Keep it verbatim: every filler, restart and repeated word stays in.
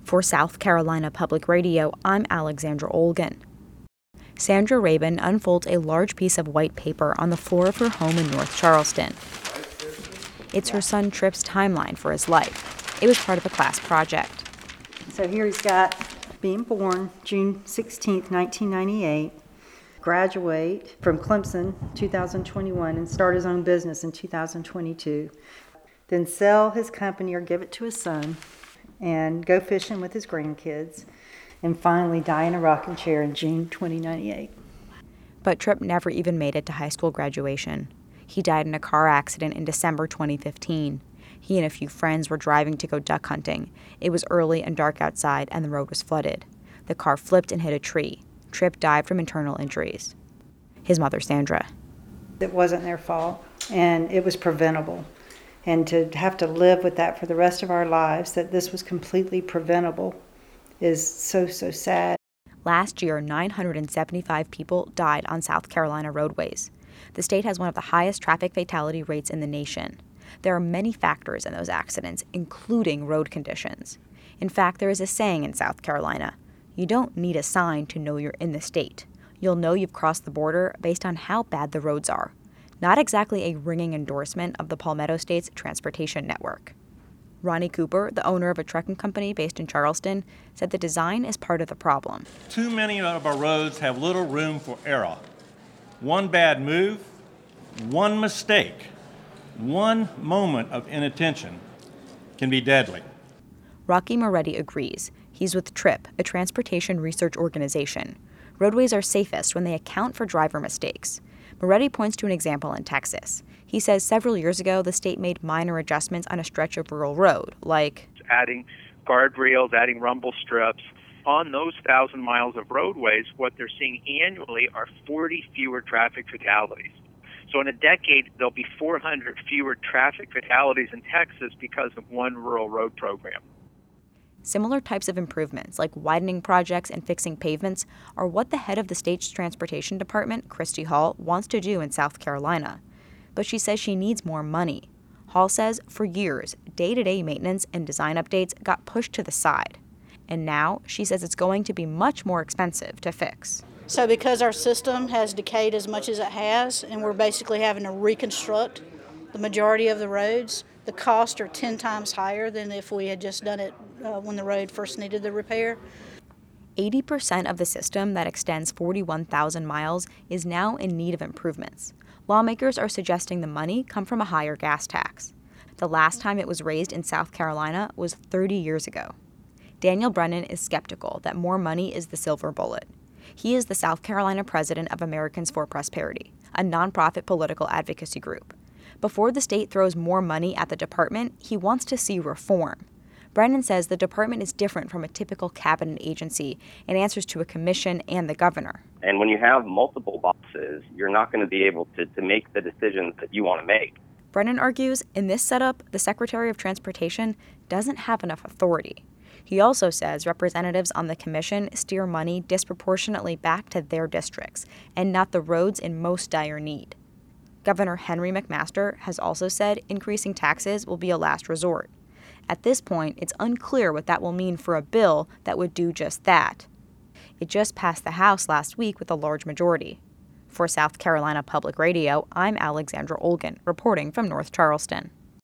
For South Carolina Public Radio, I'm Alexandra Olgan. Sandra Rabin unfolds a large piece of white paper on the floor of her home in North Charleston. It's her son Tripp's timeline for his life. It was part of a class project. So here he's got being born June sixteenth, nineteen ninety-eight, graduate from Clemson two thousand twenty-one and start his own business in two thousand twenty-two. Then sell his company or give it to his son and go fishing with his grandkids, and finally die in a rocking chair in June twenty ninety-eight. But Tripp never even made it to high school graduation. He died in a car accident in December twenty fifteen. He and a few friends were driving to go duck hunting. It was early and dark outside, and the road was flooded. The car flipped and hit a tree. Tripp died from internal injuries. His mother, Sandra. It wasn't their fault, and it was preventable. And to have to live with that for the rest of our lives, that this was completely preventable, is so, so sad. Last year, nine hundred seventy-five people died on South Carolina roadways. The state has one of the highest traffic fatality rates in the nation. There are many factors in those accidents, including road conditions. In fact, there is a saying in South Carolina, you don't need a sign to know you're in the state. You'll know you've crossed the border based on how bad the roads are. Not exactly a ringing endorsement of the Palmetto State's transportation network. Ronnie Cooper, the owner of a trucking company based in Charleston, said the design is part of the problem. Too many of our roads have little room for error. One bad move, one mistake, one moment of inattention can be deadly. Rocky Moretti agrees. He's with TRIP, a transportation research organization. Roadways are safest when they account for driver mistakes. Moretti points to an example in Texas. He says several years ago, the state made minor adjustments on a stretch of rural road, like adding guardrails, adding rumble strips. On those thousand miles of roadways, what they're seeing annually are forty fewer traffic fatalities. So in a decade, there'll be four hundred fewer traffic fatalities in Texas because of one rural road program. Similar types of improvements, like widening projects and fixing pavements, are what the head of the state's transportation department, Christy Hall, wants to do in South Carolina. But she says she needs more money. Hall says for years, day-to-day maintenance and design updates got pushed to the side. And now she says it's going to be much more expensive to fix. So because our system has decayed as much as it has, and we're basically having to reconstruct the majority of the roads, the costs are ten times higher than if we had just done it uh, when the road first needed the repair. eighty percent of the system that extends forty-one thousand miles is now in need of improvements. Lawmakers are suggesting the money come from a higher gas tax. The last time it was raised in South Carolina was thirty years ago. Daniel Brennan is skeptical that more money is the silver bullet. He is the South Carolina president of Americans for Prosperity, a nonprofit political advocacy group. Before the state throws more money at the department, he wants to see reform. Brennan says the department is different from a typical cabinet agency and answers to a commission and the governor. And when you have multiple bosses, you're not going to be able to, to make the decisions that you want to make. Brennan argues in this setup, the Secretary of Transportation doesn't have enough authority. He also says representatives on the commission steer money disproportionately back to their districts and not the roads in most dire need. Governor Henry McMaster has also said increasing taxes will be a last resort. At this point, it's unclear what that will mean for a bill that would do just that. It just passed the House last week with a large majority. For South Carolina Public Radio, I'm Alexandra Olgan, reporting from North Charleston.